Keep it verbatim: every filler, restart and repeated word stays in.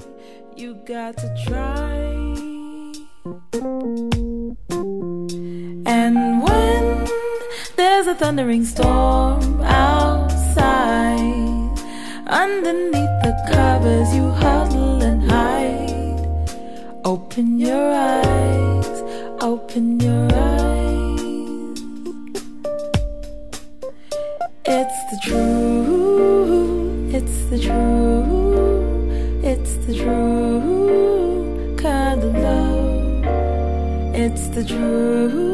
You got to try. And when there's a thundering storm outside, underneath the covers you huddle and hide. Open your eyes, open your eyes. It's the truth, it's the truth, it's the true kind of love. It's the truth.